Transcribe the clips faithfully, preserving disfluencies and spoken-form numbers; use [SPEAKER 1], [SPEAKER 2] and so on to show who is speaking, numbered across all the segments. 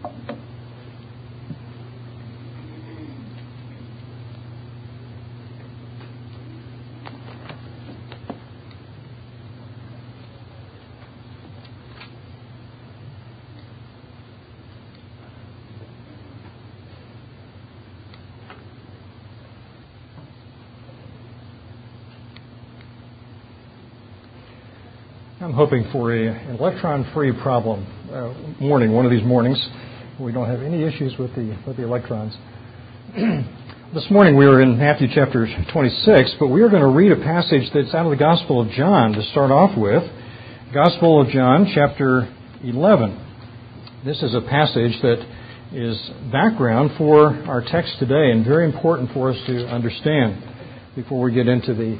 [SPEAKER 1] I'm hoping for a, an electron-free problem uh, morning, one of these mornings. We don't have any issues with the with the electrons. This morning we were in Matthew chapter twenty-six, but we are going to read a passage that's out of the Gospel of John to start off with. Gospel of John, chapter eleven. This is a passage that is background for our text today and very important for us to understand before we get into the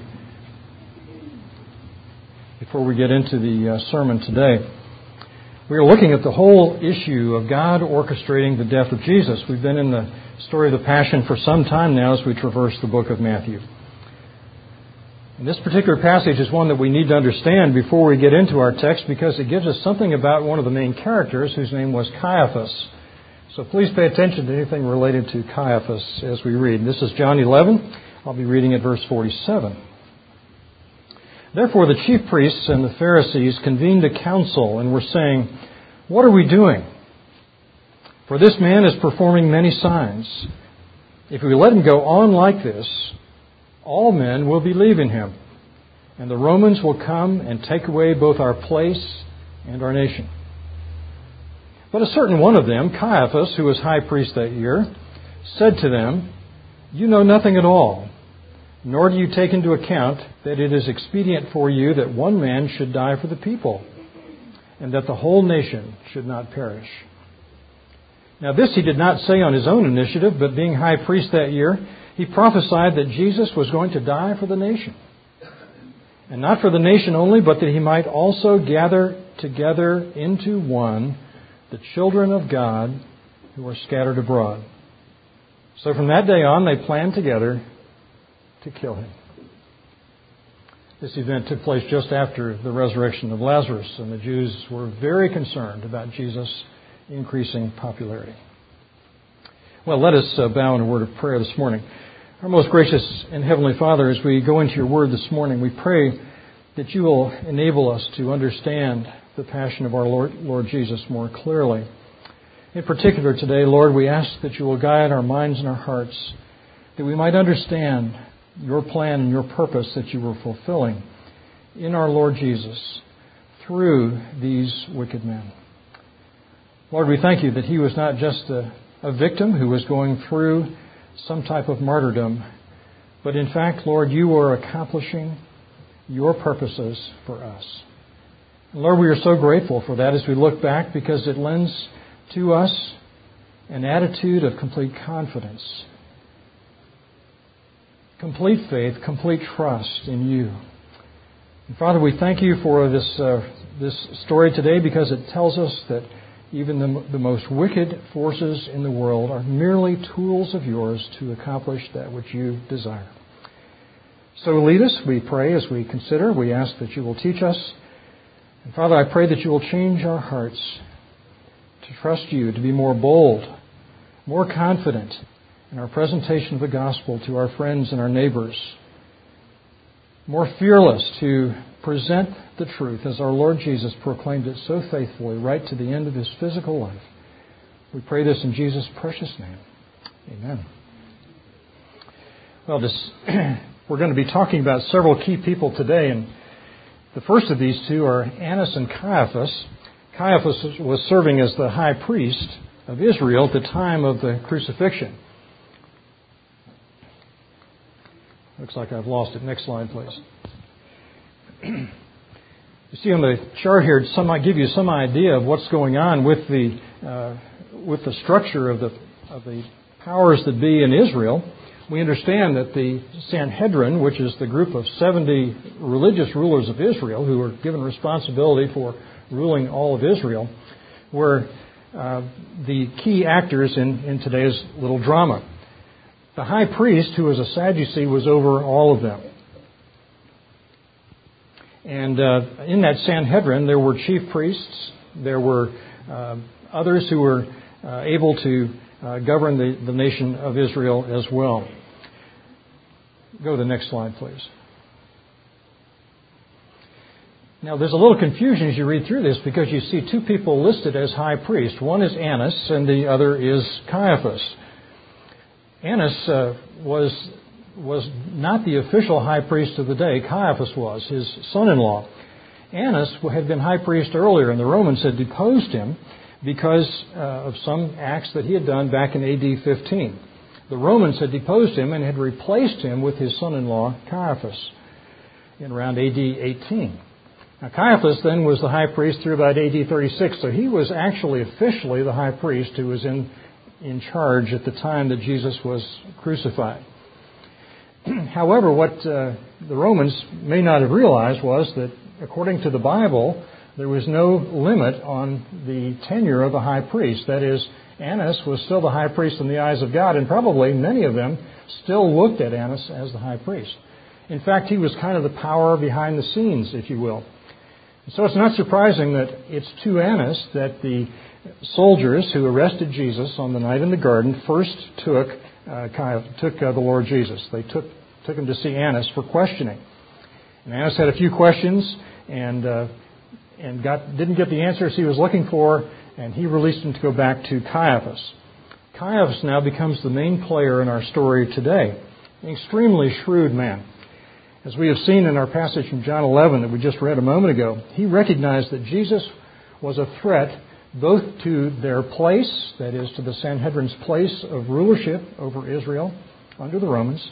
[SPEAKER 1] Before we get into the uh, sermon today. We are looking at the whole issue of God orchestrating the death of Jesus. We've been in the story of the Passion for some time now as we traverse the book of Matthew. And this particular passage is one that we need to understand before we get into our text because it gives us something about one of the main characters whose name was Caiaphas. So please pay attention to anything related to Caiaphas as we read. This is John eleven. I'll be reading at verse forty-seven. Therefore the chief priests and the Pharisees convened a council and were saying, "What are we doing? For this man is performing many signs. If we let him go on like this, all men will believe in him, and the Romans will come and take away both our place and our nation." But a certain one of them, Caiaphas, who was high priest that year, said to them, "You know nothing at all, nor do you take into account that it is expedient for you that one man should die for the people, and that the whole nation should not perish." Now this he did not say on his own initiative, but being high priest that year, he prophesied that Jesus was going to die for the nation. And not for the nation only, but that he might also gather together into one the children of God who are scattered abroad. So from that day on they planned together to kill him. This event took place just after the resurrection of Lazarus, and the Jews were very concerned about Jesus' increasing popularity. Well, let us uh, bow in a word of prayer this morning. Our most gracious and heavenly Father, as we go into your word this morning, we pray that you will enable us to understand the passion of our Lord, Lord Jesus more clearly. In particular today, Lord, we ask that you will guide our minds and our hearts, that we might understand your plan and your purpose that you were fulfilling in our Lord Jesus through these wicked men. Lord, we thank you that he was not just a, a victim who was going through some type of martyrdom, but in fact, Lord, you were accomplishing your purposes for us. And Lord, we are so grateful for that as we look back, because it lends to us an attitude of complete confidence, complete faith, complete trust in you. And Father, we thank you for this uh, this story today, because it tells us that even the, the most wicked forces in the world are merely tools of yours to accomplish that which you desire. So lead us, we pray, as we consider. We ask that you will teach us. And Father, I pray that you will change our hearts to trust you, to be more bold, more confident in our presentation of the gospel to our friends and our neighbors, more fearless to present the truth as our Lord Jesus proclaimed it so faithfully right to the end of his physical life. We pray this in Jesus' precious name. Amen. Well, this, we're going to be talking about several key people today, and the first of these two are Annas and Caiaphas. Caiaphas was serving as the high priest of Israel at the time of the crucifixion. Looks like I've lost it. Next slide, please. You see on the chart here, some might give you some idea of what's going on with the uh, with the structure of the of the powers that be in Israel. We understand that the Sanhedrin, which is the group of seventy religious rulers of Israel who were given responsibility for ruling all of Israel, were uh, the key actors in, in today's little drama. The high priest, who was a Sadducee, was over all of them. And uh, in that Sanhedrin, there were chief priests, there were uh, others who were uh, able to uh, govern the, the nation of Israel as well. Go to the next slide, please. Now, there's a little confusion as you read through this because you see two people listed as high priest. One is Annas and the other is Caiaphas. Annas uh, was was not the official high priest of the day. Caiaphas was, his son-in-law. Annas had been high priest earlier, and the Romans had deposed him because uh, of some acts that he had done back in A D fifteen. The Romans had deposed him and had replaced him with his son-in-law, Caiaphas, in around A D eighteen. Now, Caiaphas then was the high priest through about A D thirty-six, so he was actually officially the high priest who was in, in charge at the time that Jesus was crucified. However, what uh, the Romans may not have realized was that, according to the Bible, there was no limit on the tenure of a high priest. That is, Annas was still the high priest in the eyes of God, and probably many of them still looked at Annas as the high priest. In fact, he was kind of the power behind the scenes, if you will. So it's not surprising that it's to Annas that the soldiers who arrested Jesus on the night in the garden first took uh, took uh, the Lord Jesus. They took took him to see Annas for questioning. And Annas had a few questions and uh, and got didn't get the answers he was looking for, and he released him to go back to Caiaphas. Caiaphas now becomes the main player in our story today. An extremely shrewd man. As we have seen in our passage from John eleven that we just read a moment ago, he recognized that Jesus was a threat both to their place, that is, to the Sanhedrin's place of rulership over Israel under the Romans,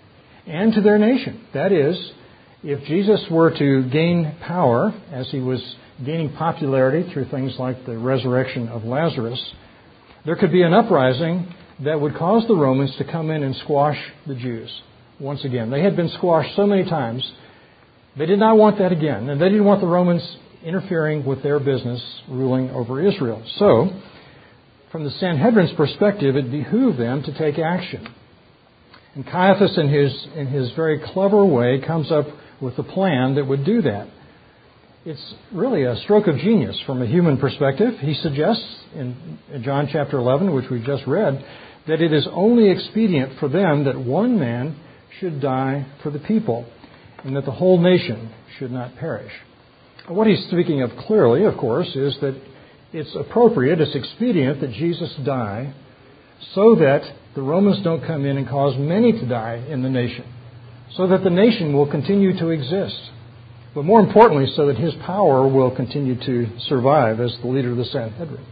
[SPEAKER 1] and to their nation. That is, if Jesus were to gain power, as he was gaining popularity through things like the resurrection of Lazarus, there could be an uprising that would cause the Romans to come in and squash the Jews once again. They had been squashed so many times. They did not want that again, and they didn't want the Romans interfering with their business, ruling over Israel. So, from the Sanhedrin's perspective, it behooved them to take action. And Caiaphas, in his in his very clever way, comes up with a plan that would do that. It's really a stroke of genius from a human perspective. He suggests in John chapter eleven, which we just read, that it is only expedient for them that one man should die for the people, and that the whole nation should not perish. What he's speaking of clearly, of course, is that it's appropriate, it's expedient that Jesus die so that the Romans don't come in and cause many to die in the nation, so that the nation will continue to exist. But more importantly, so that his power will continue to survive as the leader of the Sanhedrin.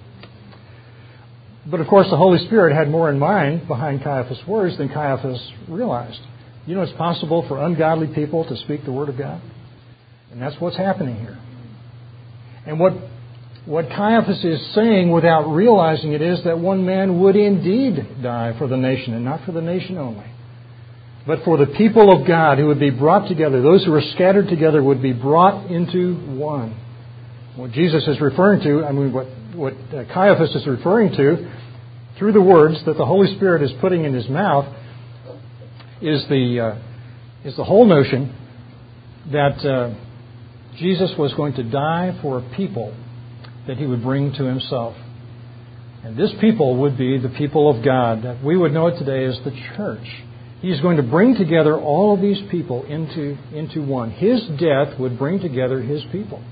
[SPEAKER 1] But of course, the Holy Spirit had more in mind behind Caiaphas' words than Caiaphas realized. You know, it's possible for ungodly people to speak the Word of God. And that's what's happening here. And what what Caiaphas is saying without realizing it is that one man would indeed die for the nation, and not for the nation only, but for the people of God who would be brought together. Those who are scattered together would be brought into one. What Jesus is referring to, I mean, what, what Caiaphas is referring to, through the words that the Holy Spirit is putting in his mouth, is the uh, is the whole notion that uh, Jesus was going to die for a people that he would bring to himself. And this people would be the people of God, that we would know it today as the church. He's going to bring together all of these people into, into one. His death would bring together his people.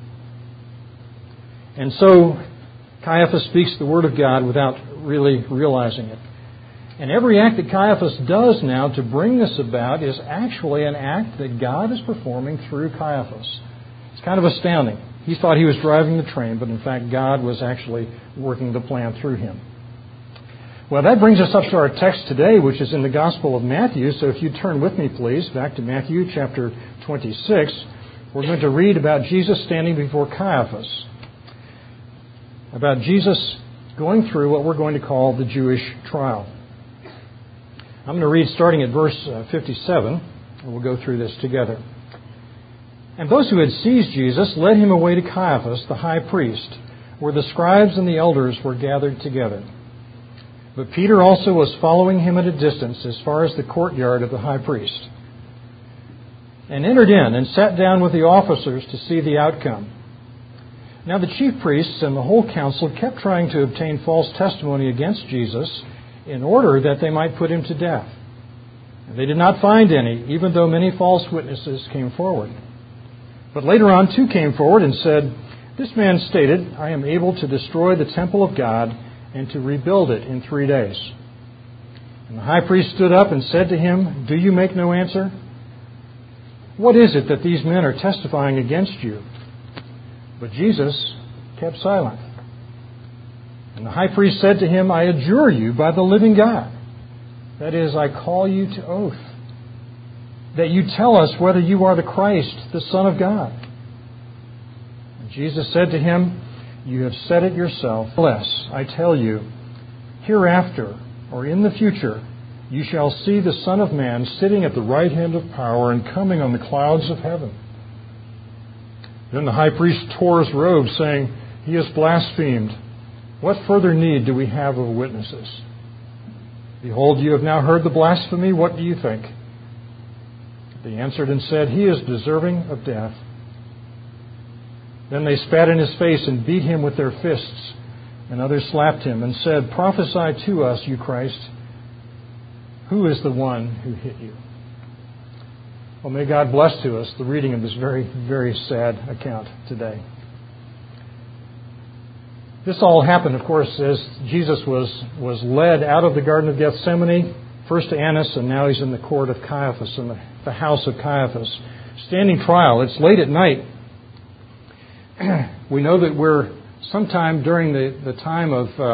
[SPEAKER 1] And so Caiaphas speaks the word of God without really realizing it. And every act that Caiaphas does now to bring this about is actually an act that God is performing through Caiaphas. It's kind of astounding. He thought he was driving the train, but in fact God was actually working the plan through him. Well, that brings us up to our text today, which is in the Gospel of Matthew. So if you turn with me, please, back to Matthew chapter twenty-six, we're going to read about Jesus standing before Caiaphas, about Jesus going through what we're going to call the Jewish trial. I'm going to read starting at verse fifty-seven, and we'll go through this together. And those who had seized Jesus led him away to Caiaphas, the high priest, where the scribes and the elders were gathered together. But Peter also was following him at a distance as far as the courtyard of the high priest, and entered in and sat down with the officers to see the outcome. Now the chief priests and the whole council kept trying to obtain false testimony against Jesus in order that they might put him to death. And they did not find any, even though many false witnesses came forward. But later on two came forward and said, "This man stated, 'I am able to destroy the temple of God and to rebuild it in three days.'" And the high priest stood up and said to him, "Do you make no answer? What is it that these men are testifying against you?" But Jesus kept silent. And the high priest said to him, "I adjure you by the living God, that is, I call you to oath, that you tell us whether you are the Christ, the Son of God." And Jesus said to him, "You have said it yourself. Nevertheless, I tell you, hereafter, or in the future, you shall see the Son of Man sitting at the right hand of power and coming on the clouds of heaven." Then the high priest tore his robe, saying, "He has blasphemed. What further need do we have of witnesses? Behold, you have now heard the blasphemy. What do you think?" They answered and said, "He is deserving of death." Then they spat in his face and beat him with their fists, and others slapped him and said, "Prophesy to us, you Christ. Who is the one who hit you?" Well, may God bless to us the reading of this very, very sad account today. This all happened, of course, as Jesus was, was led out of the Garden of Gethsemane, first to Annas, and now he's in the court of Caiaphas, in the, the house of Caiaphas, standing trial. It's late at night. We know that we're sometime during the, the time of uh,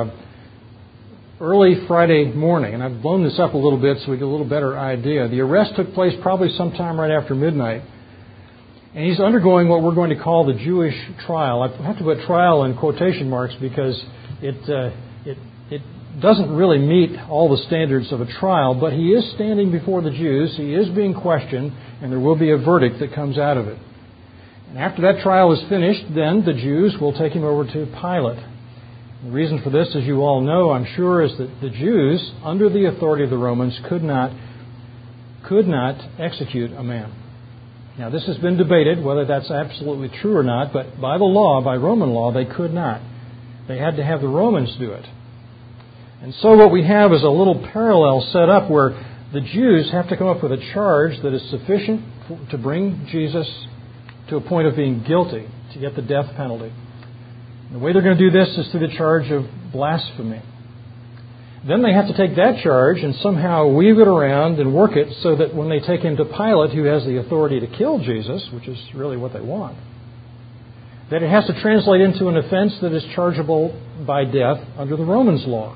[SPEAKER 1] early Friday morning, and I've blown this up a little bit so we get a little better idea. The arrest took place probably sometime right after midnight, and he's undergoing what we're going to call the Jewish trial. I have to put trial in quotation marks because it uh, it it doesn't really meet all the standards of a trial, but he is standing before the Jews, he is being questioned, and there will be a verdict that comes out of it. And after that trial is finished, then the Jews will take him over to Pilate. The reason for this, as you all know, I'm sure, is that the Jews, under the authority of the Romans, could not could not execute a man. Now, this has been debated, whether that's absolutely true or not, but by the law, by Roman law, they could not. They had to have the Romans do it. And so what we have is a little parallel set up where the Jews have to come up with a charge that is sufficient to bring Jesus to a point of being guilty, to get the death penalty. The way they're going to do this is through the charge of blasphemy. Then they have to take that charge and somehow weave it around and work it so that when they take him to Pilate, who has the authority to kill Jesus, which is really what they want, that it has to translate into an offense that is chargeable by death under the Romans' law.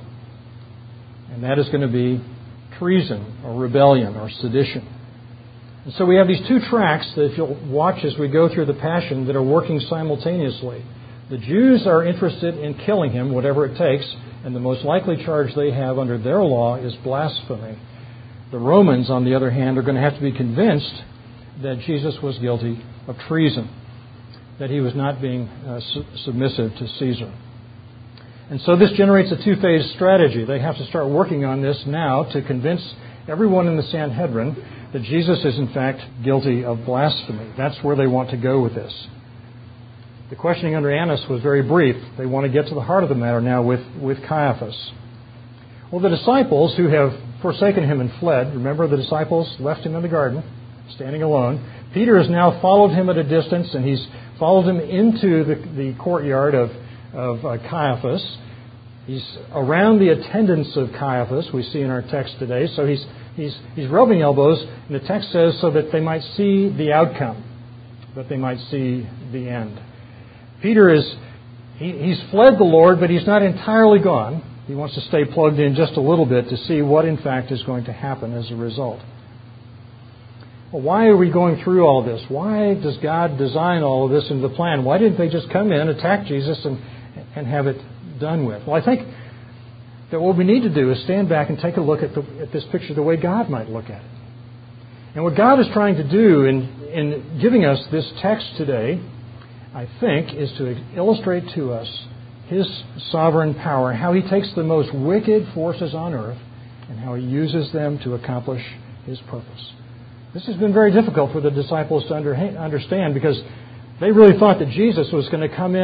[SPEAKER 1] And that is going to be treason or rebellion or sedition. And so we have these two tracks that, if you'll watch as we go through the Passion, that are working simultaneously. The Jews are interested in killing him, whatever it takes, and the most likely charge they have under their law is blasphemy. The Romans, on the other hand, are going to have to be convinced that Jesus was guilty of treason, that he was not being uh, su- submissive to Caesar. And so this generates a two-phase strategy. They have to start working on this now to convince everyone in the Sanhedrin that Jesus is in fact guilty of blasphemy. That's where they want to go with this. The questioning under Annas was very brief. They want to get to the heart of the matter now with, with Caiaphas. Well, the disciples who have forsaken him and fled, remember the disciples left him in the garden, standing alone. Peter has now followed him at a distance, and he's followed him into the, the courtyard of, of uh, Caiaphas. He's around the attendants of Caiaphas, we see in our text today. So he's, he's, he's rubbing elbows, and the text says so that they might see the outcome, that they might see the end. Peter is, he, he's fled the Lord, but he's not entirely gone. He wants to stay plugged in just a little bit to see what, in fact, is going to happen as a result. Well, why are we going through all this? Why does God design all of this into the plan? Why didn't they just come in, attack Jesus, and, and have it done with? Well, I think that what we need to do is stand back and take a look at, the, at this picture the way God might look at it. And what God is trying to do in, in giving us this text today, I think, is to illustrate to us His sovereign power, how He takes the most wicked forces on earth and how He uses them to accomplish His purpose. This has been very difficult for the disciples to under, understand because they really thought that Jesus was going to come in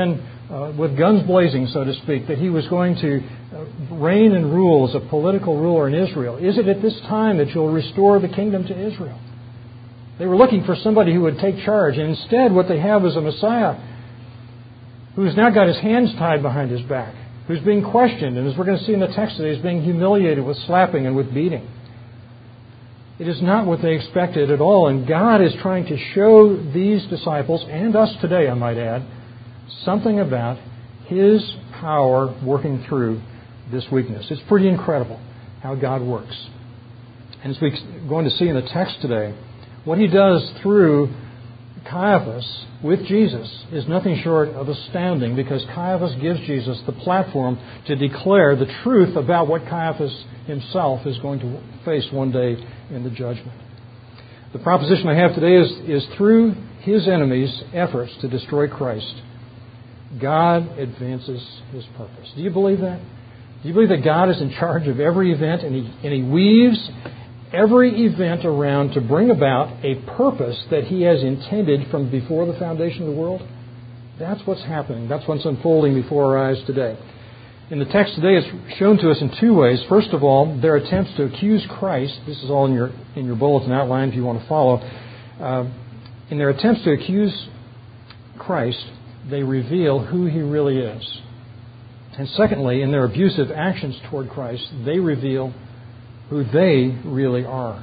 [SPEAKER 1] uh, with guns blazing, so to speak, that he was going to uh, reign and rule as a political ruler in Israel. Is it at this time that you'll restore the kingdom to Israel? They were looking for somebody who would take charge, and instead what they have is a Messiah who's now got his hands tied behind his back, who's being questioned, and as we're going to see in the text today, is being humiliated with slapping and with beating. It is not what they expected at all, and God is trying to show these disciples, and us today, I might add, something about His power working through this weakness. It's pretty incredible how God works. And as we're going to see in the text today, what He does through Caiaphas with Jesus is nothing short of astounding, because Caiaphas gives Jesus the platform to declare the truth about what Caiaphas himself is going to face one day in the judgment. The proposition I have today is, is through his enemies' efforts to destroy Christ, God advances His purpose. Do you believe that? Do you believe that God is in charge of every event, and He, and he weaves every event around to bring about a purpose that He has intended from before the foundation of the world? That's what's happening. That's what's unfolding before our eyes today. In the text today, it's shown to us in two ways. First of all, their attempts to accuse Christ. This is all in your in your bulletin outline if you want to follow. Uh, in their attempts to accuse Christ, they reveal who He really is. And secondly, in their abusive actions toward Christ, they reveal who they really are.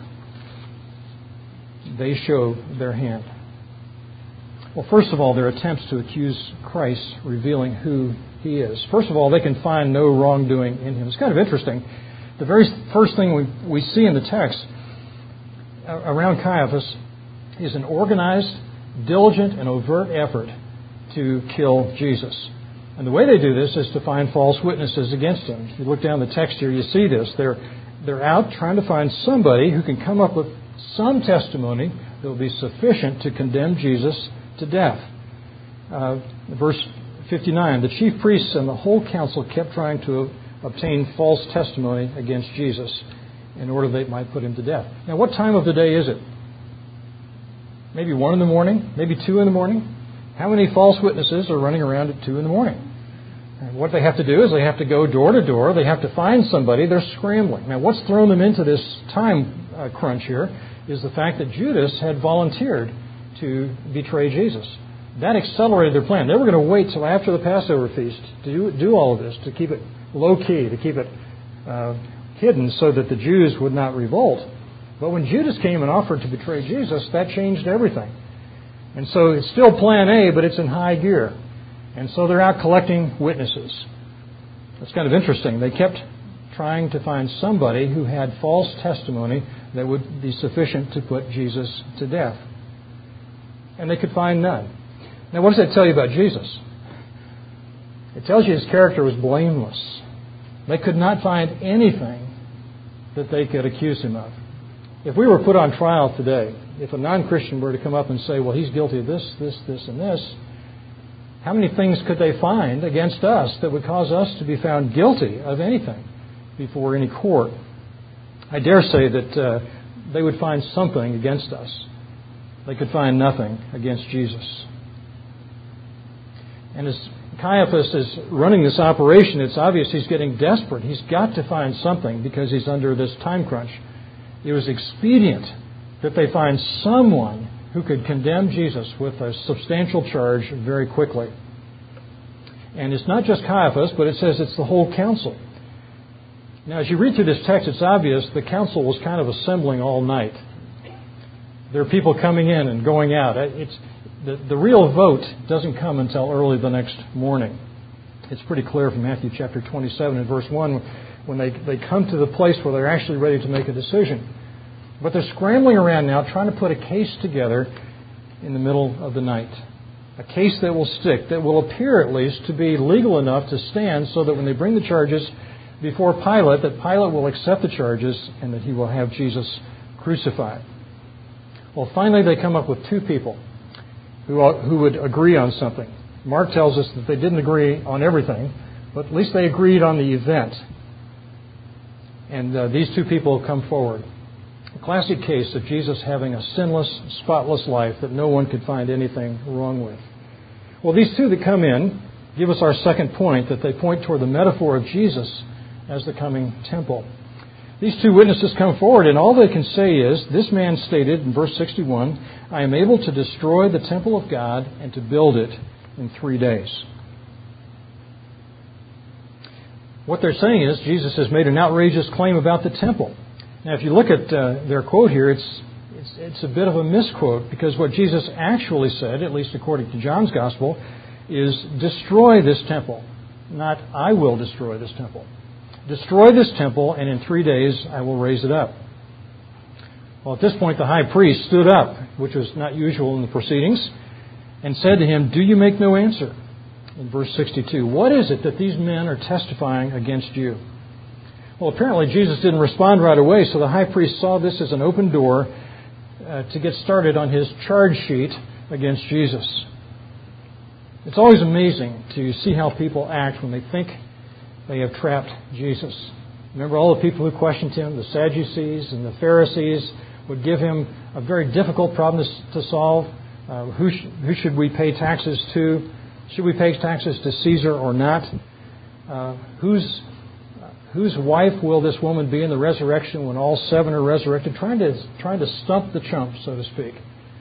[SPEAKER 1] They show their hand. Well, first of all, their attempts to accuse Christ, revealing who He is. First of all, they can find no wrongdoing in Him. It's kind of interesting. The very first thing we, we see in the text around Caiaphas is an organized, diligent, and overt effort to kill Jesus. And the way they do this is to find false witnesses against Him. If you look down the text here, you see this. They're They're out trying to find somebody who can come up with some testimony that will be sufficient to condemn Jesus to death. Uh, verse fifty-nine, the chief priests and the whole council kept trying to obtain false testimony against Jesus in order they might put Him to death. Now, what time of the day is it? Maybe one in the morning? Maybe two in the morning? How many false witnesses are running around at two in the morning? And what they have to do is they have to go door to door. They have to find somebody. They're scrambling. Now, what's thrown them into this time uh, crunch here is the fact that Judas had volunteered to betray Jesus. That accelerated their plan. They were going to wait till after the Passover feast to do, do all of this, to keep it low-key, to keep it uh, hidden so that the Jews would not revolt. But when Judas came and offered to betray Jesus, that changed everything. And so it's still plan A, but it's in high gear. And so they're out collecting witnesses. That's kind of interesting. They kept trying to find somebody who had false testimony that would be sufficient to put Jesus to death. And they could find none. Now, what does that tell you about Jesus? It tells you His character was blameless. They could not find anything that they could accuse Him of. If we were put on trial today, if a non-Christian were to come up and say, well, he's guilty of this, this, this, and this, how many things could they find against us that would cause us to be found guilty of anything before any court? I dare say that uh, they would find something against us. They could find nothing against Jesus. And as Caiaphas is running this operation, it's obvious he's getting desperate. He's got to find something because he's under this time crunch. It was expedient that they find someone who could condemn Jesus with a substantial charge very quickly. And it's not just Caiaphas, but it says it's the whole council. Now, as you read through this text, it's obvious the council was kind of assembling all night. There are people coming in and going out. It's, the, the real vote doesn't come until early the next morning. It's pretty clear from Matthew chapter twenty-seven and verse one when they, they come to the place where they're actually ready to make a decision. But they're scrambling around now trying to put a case together in the middle of the night. A case that will stick, that will appear at least to be legal enough to stand so that when they bring the charges before Pilate, that Pilate will accept the charges and that he will have Jesus crucified. Well, finally they come up with two people who, who would agree on something. Mark tells us that they didn't agree on everything, but at least they agreed on the event. And uh, these two people have come forward. A classic case of Jesus having a sinless, spotless life that no one could find anything wrong with. Well, these two that come in give us our second point, that they point toward the metaphor of Jesus as the coming temple. These two witnesses come forward, and all they can say is, this man stated in verse sixty-one, I am able to destroy the temple of God and to build it in three days. What they're saying is, Jesus has made an outrageous claim about the temple. Now, if you look at uh, their quote here, it's, it's it's a bit of a misquote, because what Jesus actually said, at least according to John's Gospel, is destroy this temple, not I will destroy this temple. Destroy this temple, and in three days I will raise it up. Well, at this point, the high priest stood up, which was not usual in the proceedings, and said to him, do you make no answer? In verse sixty-two, what is it that these men are testifying against you? Well, apparently Jesus didn't respond right away, so the high priest saw this as an open door uh, to get started on his charge sheet against Jesus. It's always amazing to see how people act when they think they have trapped Jesus. Remember all the people who questioned him, the Sadducees and the Pharisees would give him a very difficult problem to solve. Uh, who, sh- who should we pay taxes to? Should we pay taxes to Caesar or not? Uh, whose whose wife will this woman be in the resurrection when all seven are resurrected? Trying to trying to stump the chump, so to speak.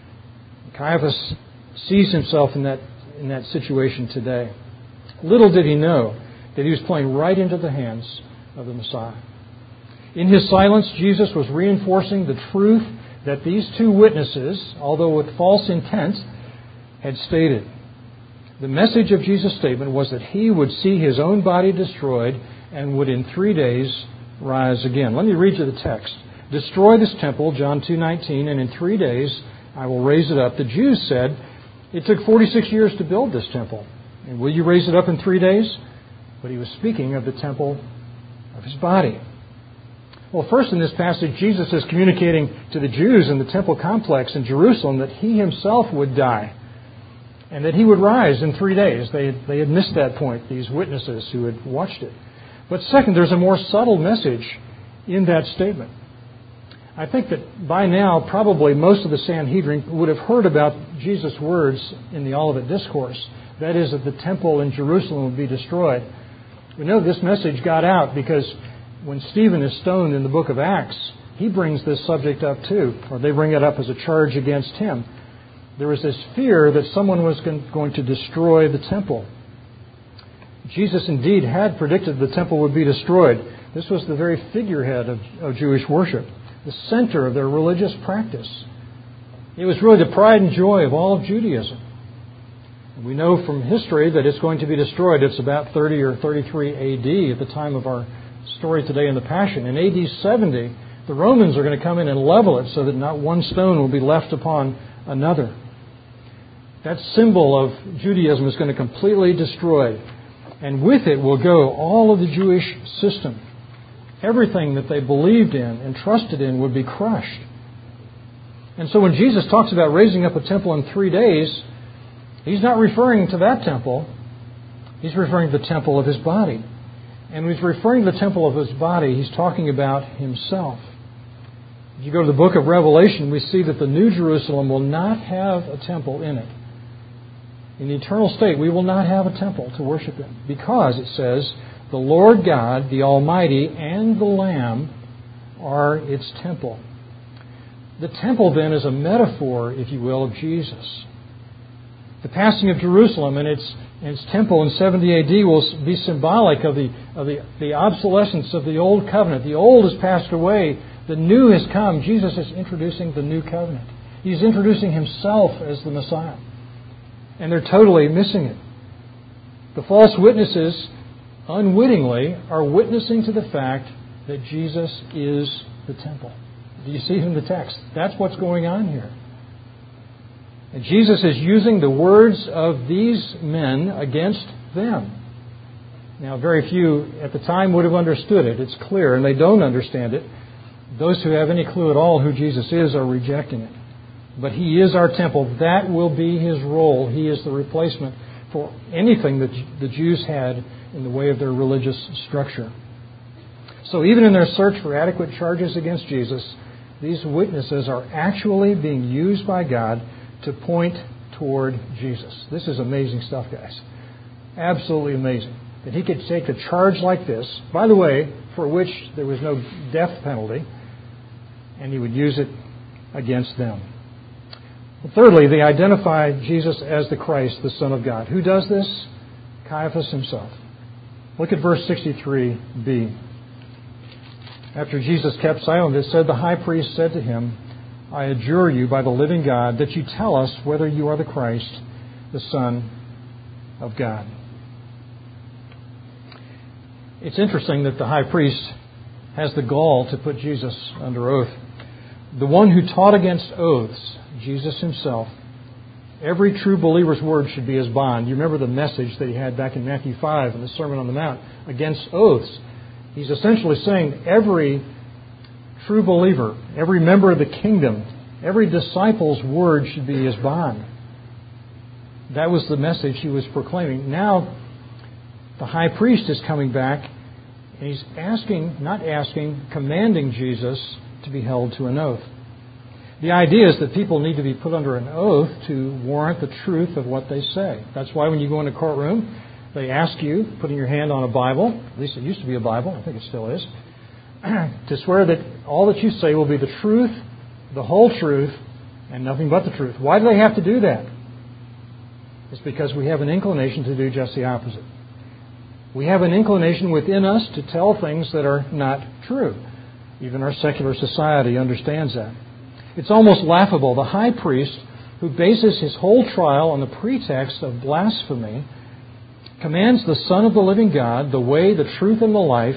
[SPEAKER 1] Caiaphas sees himself in that in that situation today. Little did he know that he was playing right into the hands of the Messiah. In his silence, Jesus was reinforcing the truth that these two witnesses, although with false intent, had stated. The message of Jesus' statement was that he would see his own body destroyed and would in three days rise again. Let me read you the text. Destroy this temple, John two nineteen, and in three days I will raise it up. The Jews said, it took forty-six years to build this temple, and will you raise it up in three days? But he was speaking of the temple of his body. Well, first in this passage, Jesus is communicating to the Jews in the temple complex in Jerusalem that he himself would die and that he would rise in three days. They, they had missed that point, these witnesses who had watched it. But second, there's a more subtle message in that statement. I think that by now, probably most of the Sanhedrin would have heard about Jesus' words in the Olivet Discourse. That is, that the temple in Jerusalem would be destroyed. We know this message got out because when Stephen is stoned in the book of Acts, he brings this subject up too, or they bring it up as a charge against him. There was this fear that someone was going to destroy the temple. Jesus indeed had predicted the temple would be destroyed. This was the very figurehead of, of Jewish worship, the center of their religious practice. It was really the pride and joy of all of Judaism. We know from history that it's going to be destroyed. It's about thirty or thirty-three A D at the time of our story today in the Passion. In A D seventy, the Romans are going to come in and level it so that not one stone will be left upon another. That symbol of Judaism is going to completely destroyed. And with it will go all of the Jewish system. Everything that they believed in and trusted in would be crushed. And so when Jesus talks about raising up a temple in three days, he's not referring to that temple. He's referring to the temple of his body. And when he's referring to the temple of his body, he's talking about himself. If you go to the book of Revelation, we see that the New Jerusalem will not have a temple in it. In the eternal state, we will not have a temple to worship in, because it says, the Lord God, the Almighty, and the Lamb are its temple. The temple, then, is a metaphor, if you will, of Jesus. The passing of Jerusalem and its, and its temple in seventy A D will be symbolic of, the, of the, the obsolescence of the old covenant. The old has passed away. The new has come. Jesus is introducing the new covenant. He's introducing himself as the Messiah. And they're totally missing it. The false witnesses, unwittingly, are witnessing to the fact that Jesus is the temple. Do you see it in the text? That's what's going on here. And Jesus is using the words of these men against them. Now, very few at the time would have understood it. It's clear, and they don't understand it. Those who have any clue at all who Jesus is are rejecting it. But He is our temple. That will be His role. He is the replacement for anything that the Jews had in the way of their religious structure. So even in their search for adequate charges against Jesus, these witnesses are actually being used by God to point toward Jesus. This is amazing stuff, guys. absolutely amazing that he could take a charge like this, by the way, for which there was no death penalty, and he would use it against them. Thirdly, they identify Jesus as the Christ, the Son of God. Who does this? Caiaphas himself. Look at verse sixty-three b. After Jesus kept silent, it said, the high priest said to him, I adjure you by the living God that you tell us whether you are the Christ, the Son of God. It's interesting that the high priest has the gall to put Jesus under oath. The one who taught against oaths, Jesus himself, every true believer's word should be his bond. You remember the message that he had back in Matthew five in the Sermon on the Mount against oaths. He's essentially saying every true believer, every member of the kingdom, every disciple's word should be his bond. That was the message he was proclaiming. Now, the high priest is coming back, and he's asking, not asking, commanding Jesus to be held to an oath. The idea is that people need to be put under an oath to warrant the truth of what they say. That's why when you go in a courtroom, they ask you, putting your hand on a Bible, at least it used to be a Bible, I think it still is, to swear that all that you say will be the truth, the whole truth, and nothing but the truth. Why do they have to do that? It's because we have an inclination to do just the opposite. We have an inclination within us to tell things that are not true. Even our secular society understands that. It's almost laughable. The high priest, who bases his whole trial on the pretext of blasphemy, commands the Son of the living God, the way, the truth, and the life,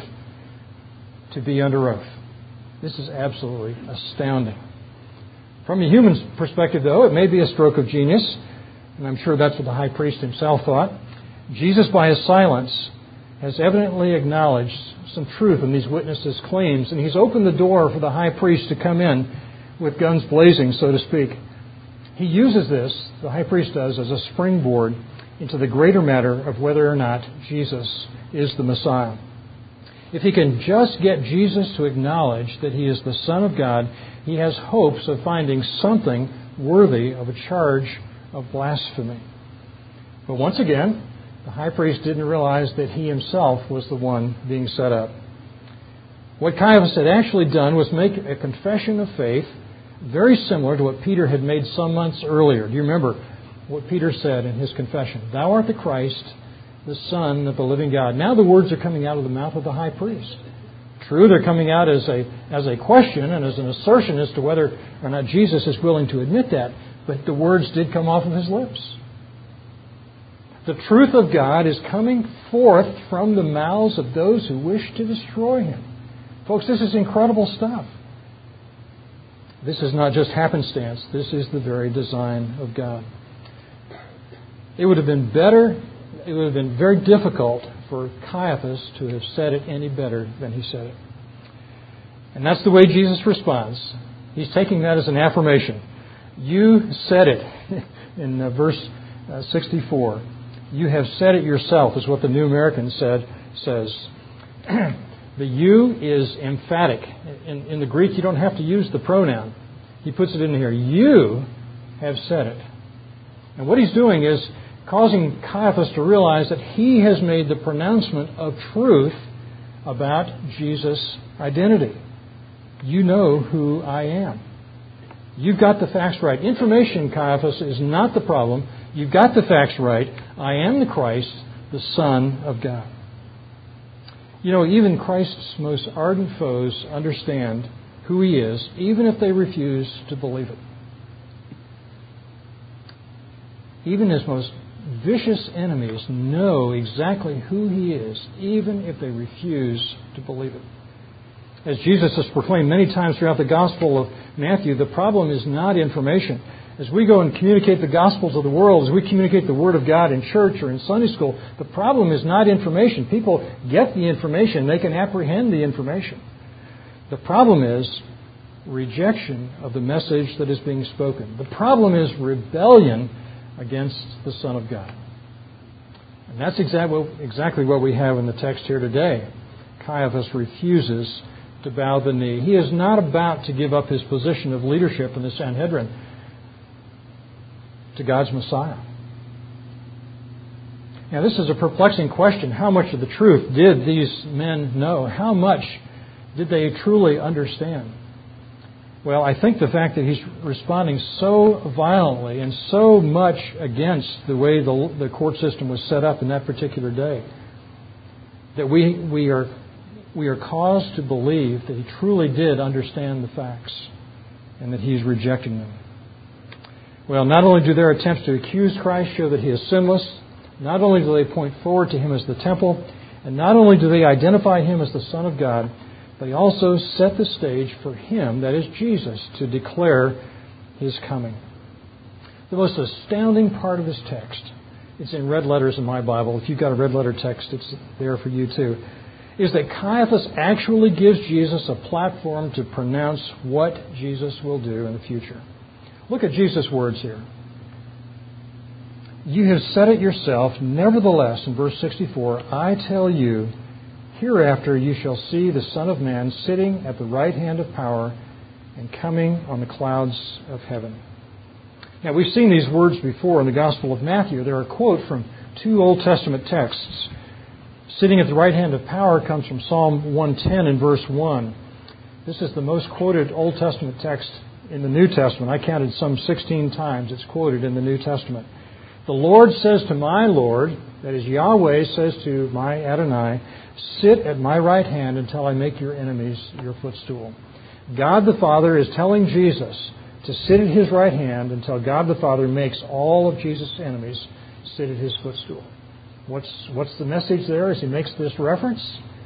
[SPEAKER 1] to be under oath. This is absolutely astounding. From a human perspective, though, it may be a stroke of genius, and I'm sure that's what the high priest himself thought. Jesus, by his silence, has evidently acknowledged some truth in these witnesses' claims, and he's opened the door for the high priest to come in with guns blazing, so to speak. He uses this, the high priest does, as a springboard into the greater matter of whether or not Jesus is the Messiah. If he can just get Jesus to acknowledge that he is the Son of God, he has hopes of finding something worthy of a charge of blasphemy. But once again, the high priest didn't realize that he himself was the one being set up. What Caiaphas had actually done was make a confession of faith very similar to what Peter had made some months earlier. Do you remember what Peter said in his confession? Thou art the Christ, the Son of the living God. Now the words are coming out of the mouth of the high priest. True, they're coming out as a as a question and as an assertion as to whether or not Jesus is willing to admit that, but the words did come off of his lips. The truth of God is coming forth from the mouths of those who wish to destroy him. Folks, this is incredible stuff. This is not just happenstance. This is the very design of God. It would have been better, it would have been very difficult for Caiaphas to have said it any better than he said it. And that's the way Jesus responds. He's taking that as an affirmation. You said it in uh, verse uh, sixty-four. You have said it yourself, is what the New American said says. The you is emphatic. In, in the Greek, you don't have to use the pronoun. He puts it in here. You have said it. And what he's doing is causing Caiaphas to realize that he has made the pronouncement of truth about Jesus' identity. You know who I am. You've got the facts right. Information, Caiaphas, is not the problem. You've got the facts right. I am the Christ, the Son of God. You know, even Christ's most ardent foes understand who he is, even if they refuse to believe it. Even his most vicious enemies know exactly who he is, even if they refuse to believe it. As Jesus has proclaimed many times throughout the Gospel of Matthew, the problem is not information. As we go and communicate the Gospel to the world, as we communicate the Word of God in church or in Sunday school, the problem is not information. People get the information. They can apprehend the information. The problem is rejection of the message that is being spoken. The problem is rebellion against the Son of God. And that's exactly exactly what we have in the text here today. Caiaphas refuses to bow the knee. He is not about to give up his position of leadership in the Sanhedrin to God's Messiah. Now, this is a perplexing question. How much of the truth did these men know? How much did they truly understand? Well, I think the fact that he's responding so violently and so much against the way the, the court system was set up in that particular day, that we we are we are caused to believe that he truly did understand the facts and that he's rejecting them. Well, not only do their attempts to accuse Christ show that he is sinless, not only do they point forward to him as the temple, and not only do they identify him as the Son of God, they also set the stage for him, that is Jesus, to declare his coming. The most astounding part of this text, it's in red letters in my Bible. If you've got a red letter text, it's there for you too, is that Caiaphas actually gives Jesus a platform to pronounce what Jesus will do in the future. Look at Jesus' words here. You have said it yourself, nevertheless, in verse sixty-four, I tell you, hereafter you shall see the Son of Man sitting at the right hand of power and coming on the clouds of heaven. Now, we've seen these words before in the Gospel of Matthew. They're a quote from two Old Testament texts. Sitting at the right hand of power comes from Psalm one ten in verse one. This is the most quoted Old Testament text in the New Testament. I counted some sixteen times it's quoted in the New Testament. The Lord says to my Lord, that is Yahweh says to my Adonai, sit at my right hand until I make your enemies your footstool. God the Father is telling Jesus to sit at his right hand until God the Father makes all of Jesus' enemies sit at his footstool. What's, what's the message there as he makes this reference?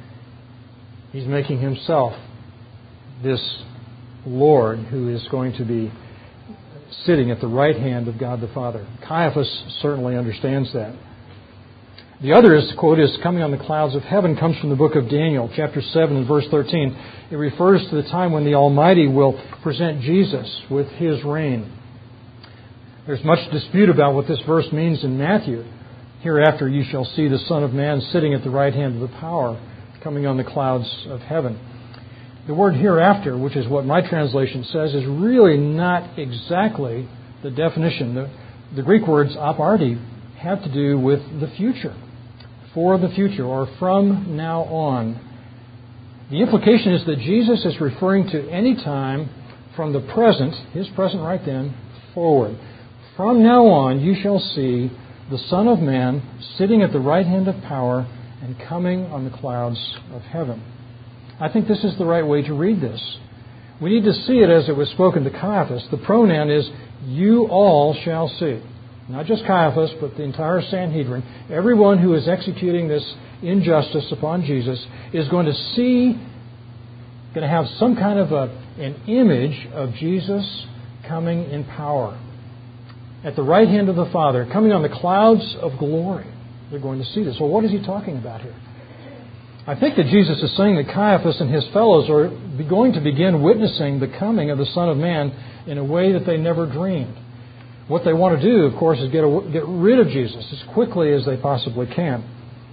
[SPEAKER 1] He's making himself this Lord who is going to be sitting at the right hand of God the Father. Caiaphas certainly understands that. The other is, quote, is coming on the clouds of heaven, comes from the book of Daniel, chapter seven and verse thirteen. It refers to the time when the Almighty will present Jesus with his reign. There's much dispute about what this verse means in Matthew. Hereafter you shall see the Son of Man sitting at the right hand of the power, coming on the clouds of heaven. The word hereafter, which is what my translation says, is really not exactly the definition. The, the Greek words aparti have to do with the future, for the future, or from now on. The implication is that Jesus is referring to any time from the present, his present right then, forward. From now on you shall see the Son of Man sitting at the right hand of power and coming on the clouds of heaven. I think this is the right way to read this. We need to see it as it was spoken to Caiaphas. The pronoun is, you all shall see. Not just Caiaphas, but the entire Sanhedrin. Everyone who is executing this injustice upon Jesus is going to see, going to have some kind of a, an image of Jesus coming in power at the right hand of the Father, coming on the clouds of glory. They're going to see this. Well, what is he talking about here? I think that Jesus is saying that Caiaphas and his fellows are going to begin witnessing the coming of the Son of Man in a way that they never dreamed. What they want to do, of course, is get, a, get rid of Jesus as quickly as they possibly can.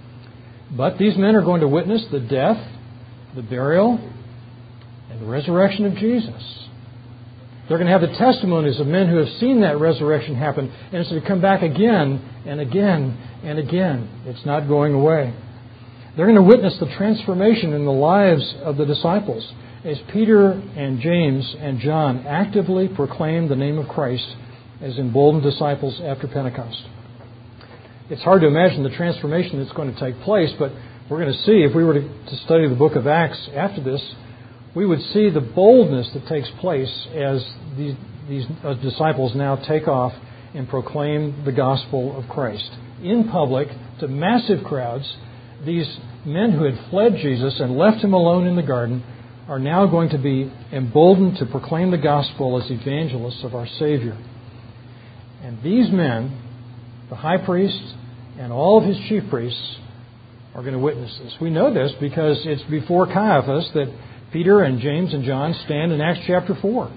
[SPEAKER 1] But these men are going to witness the death, the burial, and the resurrection of Jesus. They're going to have the testimonies of men who have seen that resurrection happen, and it's going to come back again and again and again. It's not going away. They're going to witness the transformation in the lives of the disciples as Peter and James and John actively proclaim the name of Christ as emboldened disciples after Pentecost. It's hard to imagine the transformation that's going to take place, but we're going to see, if we were to, to study the book of Acts after this, we would see the boldness that takes place as these, these uh, disciples now take off and proclaim the gospel of Christ. In public, to massive crowds, these men who had fled Jesus and left him alone in the garden are now going to be emboldened to proclaim the gospel as evangelists of our Savior. And these men, the high priest and all of his chief priests, are going to witness this. We know this because it's before Caiaphas that Peter and James and John stand in Acts chapter four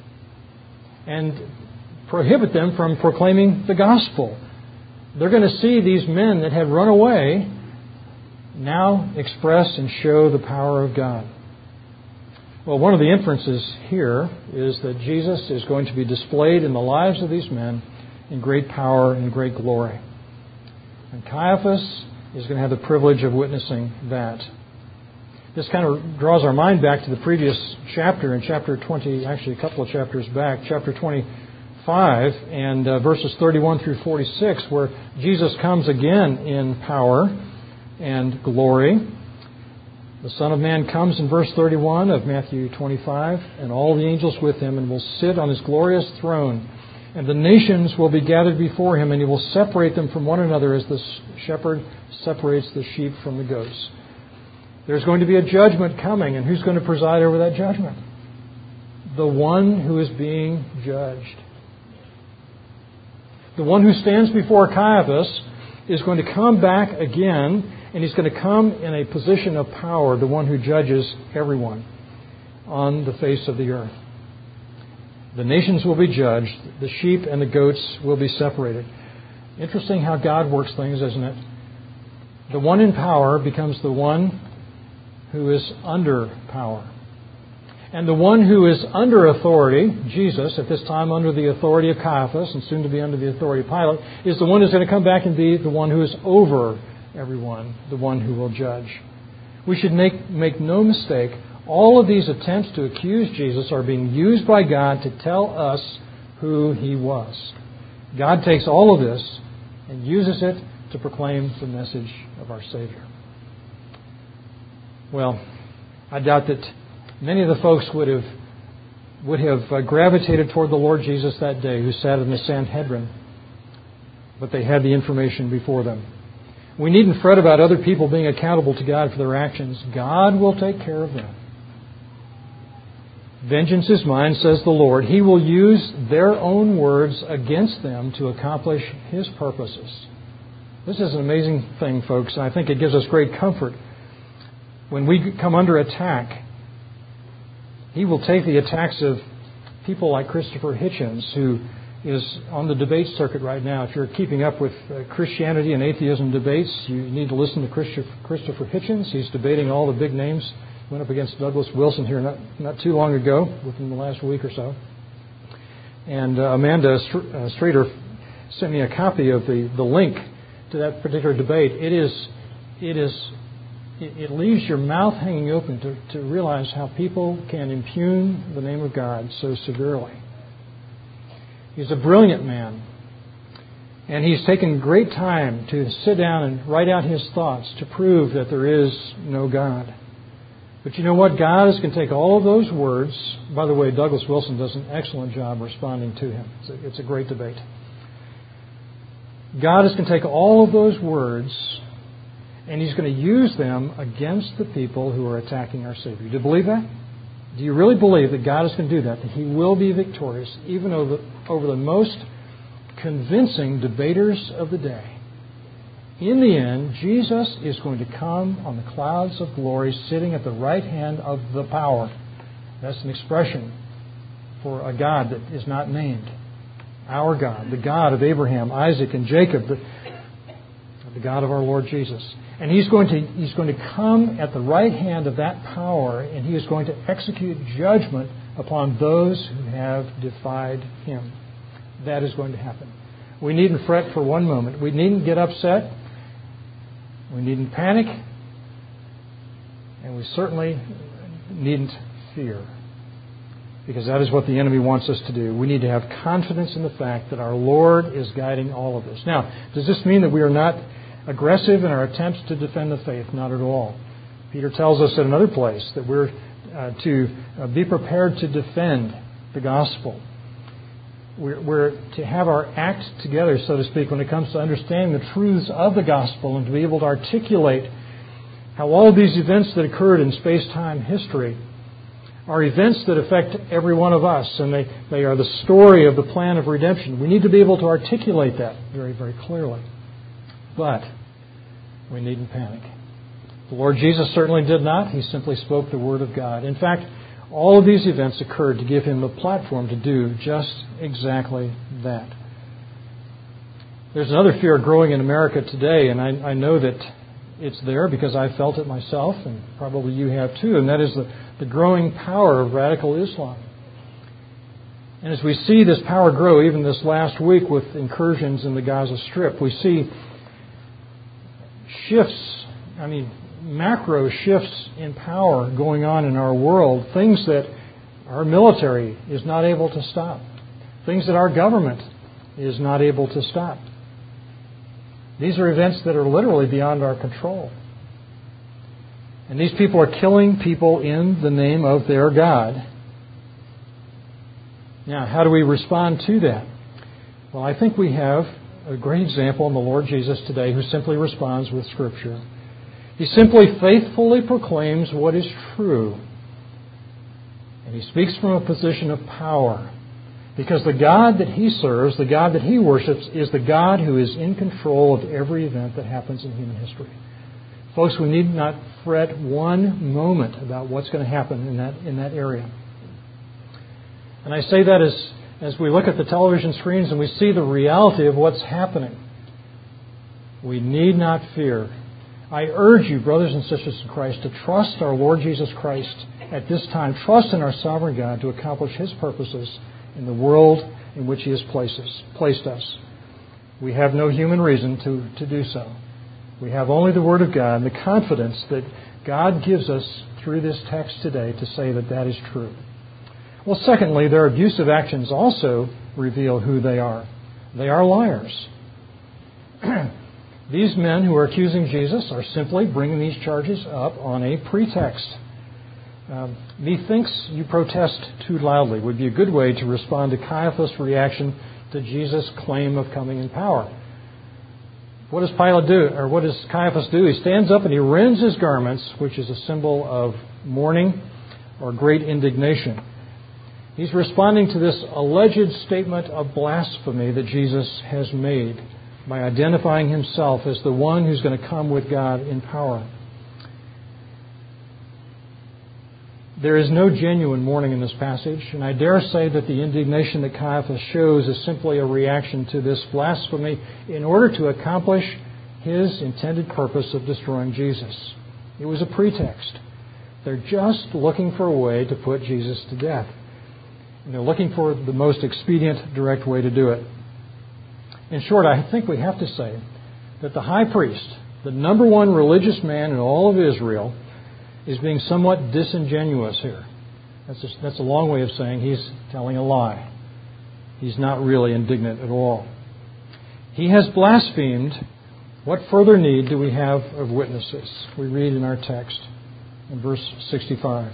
[SPEAKER 1] and prohibit them from proclaiming the gospel. They're going to see these men that had run away now express and show the power of God. Well, one of the inferences here is that Jesus is going to be displayed in the lives of these men in great power and great glory. And Caiaphas is going to have the privilege of witnessing that. This kind of draws our mind back to the previous chapter, in chapter twenty, actually a couple of chapters back, chapter twenty-five, and uh, verses thirty-one through forty-six, where Jesus comes again in power and glory. The Son of Man comes in verse thirty-one of Matthew twenty-five, and all the angels with him, and will sit on his glorious throne. And the nations will be gathered before him, and he will separate them from one another as the shepherd separates the sheep from the goats. There's going to be a judgment coming, and who's going to preside over that judgment? The one who is being judged. The one who stands before Caiaphas is going to come back again, and he's going to come in a position of power, the one who judges everyone on the face of the earth. The nations will be judged. The sheep and the goats will be separated. Interesting how God works things, isn't it? The one in power becomes the one who is under power. And the one who is under authority, Jesus, at this time under the authority of Caiaphas and soon to be under the authority of Pilate, is the one who's going to come back and be the one who is over everyone, the one who will judge. We should make, make no mistake, all of these attempts to accuse Jesus are being used by God to tell us who He was. God takes all of this and uses it to proclaim the message of our Savior. Well, I doubt that many of the folks would have would have uh, gravitated toward the Lord Jesus that day who sat in the Sanhedrin, but they had the information before them. We needn't fret about other people being accountable to God for their actions. God will take care of them. Vengeance is mine, says the Lord. He will use their own words against them to accomplish His purposes. This is an amazing thing, folks, and I think it gives us great comfort. When we come under attack, He will take the attacks of people like Christopher Hitchens, who is on the debate circuit right now. If you're keeping up with Christianity and atheism debates, you need to listen to Christopher Hitchens. He's debating all the big names. Went up against Douglas Wilson here not, not too long ago, within the last week or so. And uh, Amanda Streeter sent me a copy of the, the link to that particular debate. It is, it is, it, it leaves your mouth hanging open to, to realize how people can impugn the name of God so severely. He's a brilliant man. And he's taken great time to sit down and write out his thoughts to prove that there is no God. But you know what? God is going to take all of those words. By the way, Douglas Wilson does an excellent job responding to him. It's a, it's a great debate. God is going to take all of those words and He's going to use them against the people who are attacking our Savior. Do you believe that? Do you really believe that God is going to do that? That He will be victorious even over, over the most convincing debaters of the day? In the end, Jesus is going to come on the clouds of glory, sitting at the right hand of the power. That's an expression for a God that is not named. Our God, the God of Abraham, Isaac, and Jacob, the, the God of our Lord Jesus. And He's going to He's going to come at the right hand of that power, and He is going to execute judgment upon those who have defied Him. That is going to happen. We needn't fret for one moment. We needn't get upset. We needn't panic, and we certainly needn't fear, because that is what the enemy wants us to do. We need to have confidence in the fact that our Lord is guiding all of this. Now, does this mean that we are not aggressive in our attempts to defend the faith? Not at all. Peter tells us in another place that we're uh, to uh, be prepared to defend the gospel. We're, we're to have our act together, so to speak, when it comes to understanding the truths of the gospel and to be able to articulate how all of these events that occurred in space-time history are events that affect every one of us, and they, they are the story of the plan of redemption. We need to be able to articulate that very, very clearly. But we needn't panic. The Lord Jesus certainly did not. He simply spoke the Word of God. In fact, all of these events occurred to give Him a platform to do just exactly that. There's another fear growing in America today, and I, I know that it's there because I felt it myself, and probably you have too, and that is the, the growing power of radical Islam. And as we see this power grow, even this last week with incursions in the Gaza Strip, we see shifts, I mean, macro shifts in power going on in our world, things that our military is not able to stop, things that our government is not able to stop. These are events that are literally beyond our control. And these people are killing people in the name of their God. Now, how do we respond to that? Well, I think we have a great example in the Lord Jesus today, who simply responds with Scripture. He simply faithfully proclaims what is true. And he speaks from a position of power. Because the God that he serves, the God that he worships, is the God who is in control of every event that happens in human history. Folks, we need not fret one moment about what's going to happen in that in that area. And I say that as, as we look at the television screens and we see the reality of what's happening. We need not fear. I urge you, brothers and sisters in Christ, to trust our Lord Jesus Christ at this time. Trust in our sovereign God to accomplish His purposes in the world in which He has placed us. Placed us. We have no human reason to, to do so. We have only the Word of God and the confidence that God gives us through this text today to say that that is true. Well, secondly, their abusive actions also reveal who they are. They are liars. These men who are accusing Jesus are simply bringing these charges up on a pretext. Um, Methinks you protest too loudly would be a good way to respond to Caiaphas' reaction to Jesus' claim of coming in power. What does Pilate do, or what does Caiaphas do? He stands up and he rends his garments, which is a symbol of mourning or great indignation. He's responding to this alleged statement of blasphemy that Jesus has made by identifying himself as the one who's going to come with God in power. There is no genuine mourning in this passage, and I dare say that the indignation that Caiaphas shows is simply a reaction to this blasphemy in order to accomplish his intended purpose of destroying Jesus. It was a pretext. They're just looking for a way to put Jesus to death. And they're looking for the most expedient, direct way to do it. In short, I think we have to say that the high priest, the number one religious man in all of Israel, is being somewhat disingenuous here. That's a, that's a long way of saying he's telling a lie. He's not really indignant at all. He has blasphemed. What further need do we have of witnesses? We read in our text in verse sixty-five.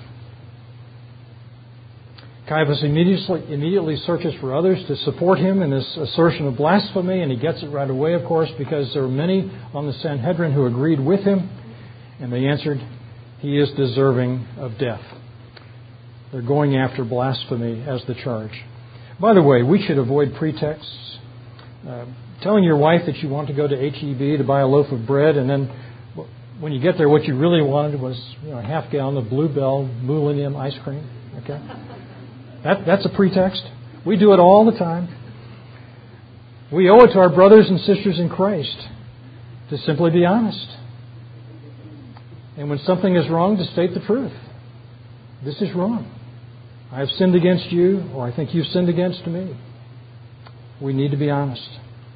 [SPEAKER 1] Caiaphas immediately, immediately searches for others to support him in this assertion of blasphemy, and he gets it right away, of course, because there were many on the Sanhedrin who agreed with him, and they answered, he is deserving of death. They're going after blasphemy as the charge. By the way, we should avoid pretexts. Uh, telling your wife that you want to go to H E B to buy a loaf of bread, and then when you get there, what you really wanted was, you know, a half gallon of Bluebell Millennium ice cream. Okay, that that's a pretext. We do it all the time. We owe it to our brothers and sisters in Christ to simply be honest. And when something is wrong, to state the truth. This is wrong. I have sinned against you, or I think you've sinned against me. We need to be honest.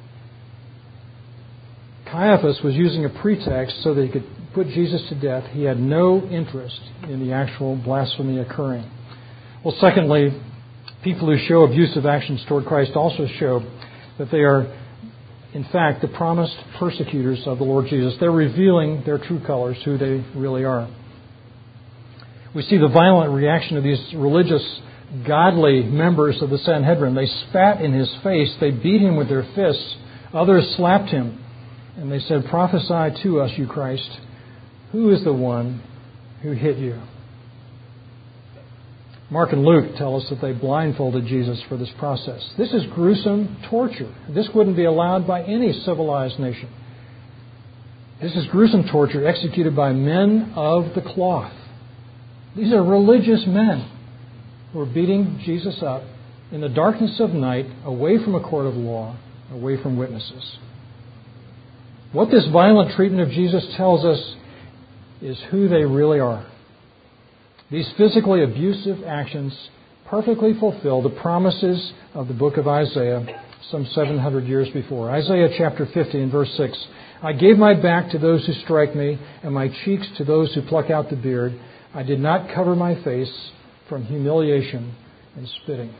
[SPEAKER 1] Caiaphas was using a pretext so that he could put Jesus to death. He had no interest in the actual blasphemy occurring. Well, secondly, people who show abusive actions toward Christ also show that they are, in fact, the promised persecutors of the Lord Jesus. They're revealing their true colors, who they really are. We see the violent reaction of these religious, godly members of the Sanhedrin. They spat in his face. They beat him with their fists. Others slapped him. And they said, prophesy to us, you Christ. Who is the one who hit you? Mark and Luke tell us that they blindfolded Jesus for this process. This is gruesome torture. This wouldn't be allowed by any civilized nation. This is gruesome torture executed by men of the cloth. These are religious men who are beating Jesus up in the darkness of night, away from a court of law, away from witnesses. What this violent treatment of Jesus tells us is who they really are. These physically abusive actions perfectly fulfill the promises of the book of Isaiah some seven hundred years before. Isaiah chapter fifty and verse six. I gave my back to those who strike me, and my cheeks to those who pluck out the beard. I did not cover my face from humiliation and spitting.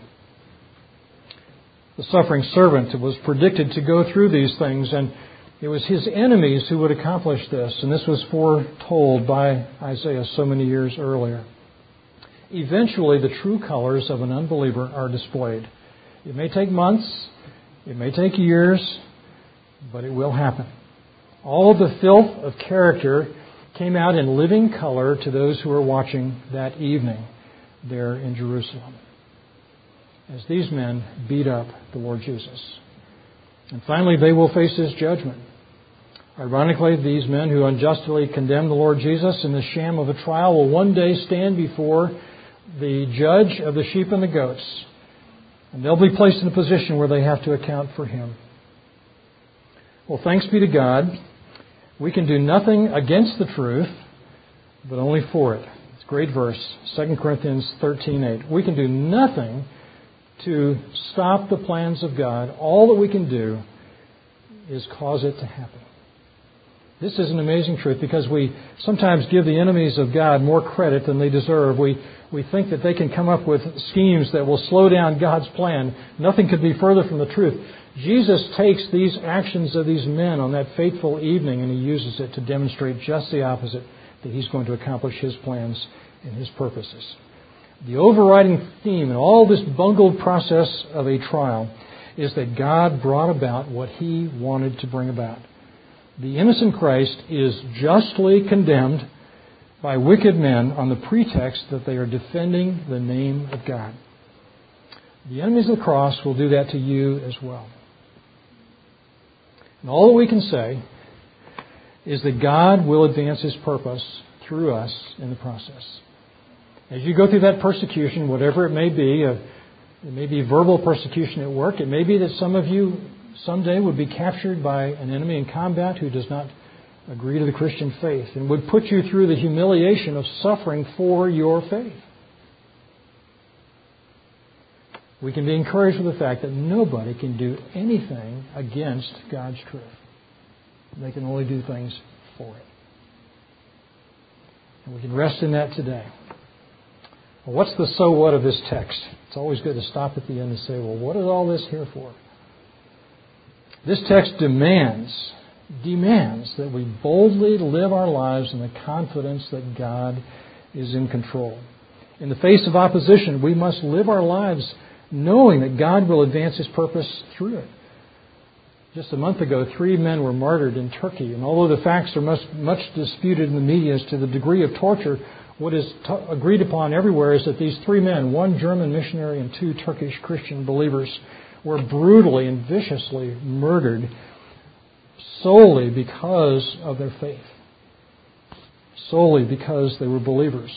[SPEAKER 1] The suffering servant was predicted to go through these things, and it was his enemies who would accomplish this, and this was foretold by Isaiah so many years earlier. Eventually, the true colors of an unbeliever are displayed. It may take months, it may take years, but it will happen. All the filth of character came out in living color to those who were watching that evening there in Jerusalem, as these men beat up the Lord Jesus. And finally, they will face His judgment. Ironically, these men who unjustly condemned the Lord Jesus in the sham of a trial will one day stand before the judge of the sheep and the goats, and they'll be placed in a position where they have to account for Him. Well, thanks be to God, we can do nothing against the truth, but only for it. It's a great verse, Second Corinthians thirteen eight. We can do nothing to stop the plans of God. All that we can do is cause it to happen. This is an amazing truth because we sometimes give the enemies of God more credit than they deserve. We we think that they can come up with schemes that will slow down God's plan. Nothing could be further from the truth. Jesus takes these actions of these men on that fateful evening and He uses it to demonstrate just the opposite, that He's going to accomplish His plans and His purposes. The overriding theme in all this bungled process of a trial is that God brought about what He wanted to bring about. The innocent Christ is justly condemned by wicked men on the pretext that they are defending the name of God. The enemies of the cross will do that to you as well. And all that we can say is that God will advance His purpose through us in the process. As you go through that persecution, whatever it may be, uh, it may be verbal persecution at work. It may be that some of you someday would be captured by an enemy in combat who does not agree to the Christian faith and would put you through the humiliation of suffering for your faith. We can be encouraged with the fact that nobody can do anything against God's truth. They can only do things for it. And we can rest in that today. Well, what's the so what of this text? It's always good to stop at the end and say, well, what is all this here for? This text demands, demands that we boldly live our lives in the confidence that God is in control. In the face of opposition, we must live our lives knowing that God will advance His purpose through it. Just a month ago, three men were martyred in Turkey, and although the facts are much, much disputed in the media as to the degree of torture, what is t- agreed upon everywhere is that these three men, one German missionary and two Turkish Christian believers, were brutally and viciously murdered solely because of their faith, solely because they were believers.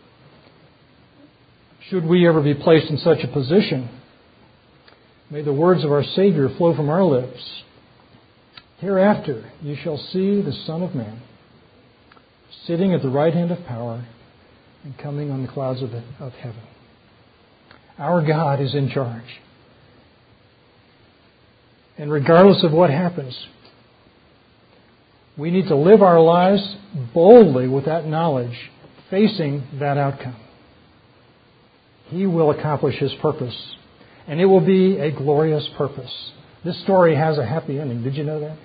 [SPEAKER 1] Should we ever be placed in such a position, may the words of our Savior flow from our lips. Hereafter you shall see the Son of Man sitting at the right hand of power and coming on the clouds of, the, of heaven. Our God is in charge. And regardless of what happens, we need to live our lives boldly with that knowledge, facing that outcome. He will accomplish His purpose, and it will be a glorious purpose. This story has a happy ending. Did you know that?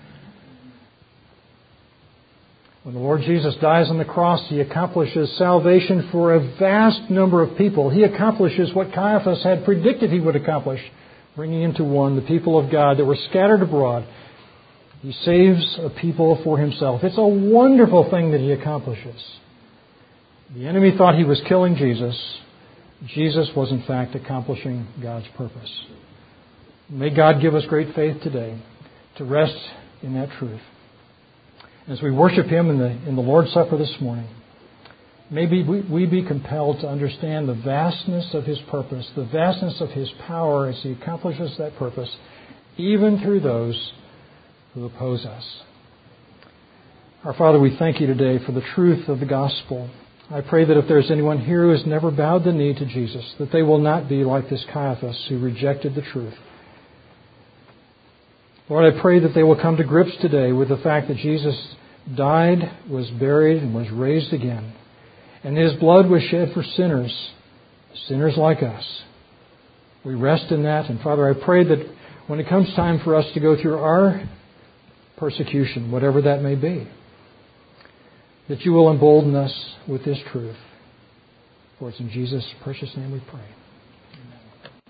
[SPEAKER 1] When the Lord Jesus dies on the cross, He accomplishes salvation for a vast number of people. He accomplishes what Caiaphas had predicted He would accomplish, bringing into one the people of God that were scattered abroad. He saves a people for Himself. It's a wonderful thing that He accomplishes. The enemy thought he was killing Jesus. Jesus was in fact accomplishing God's purpose. May God give us great faith today to rest in that truth. As we worship Him in the, in the Lord's Supper this morning, maybe we, we be compelled to understand the vastness of His purpose, the vastness of His power as He accomplishes that purpose, even through those who oppose us. Our Father, we thank You today for the truth of the gospel. I pray that if there's anyone here who has never bowed the knee to Jesus, that they will not be like this Caiaphas who rejected the truth. Lord, I pray that they will come to grips today with the fact that Jesus died, was buried, and was raised again. And His blood was shed for sinners, sinners like us. We rest in that. And Father, I pray that when it comes time for us to go through our persecution, whatever that may be, that You will embolden us with this truth. For it's in Jesus' precious name we pray.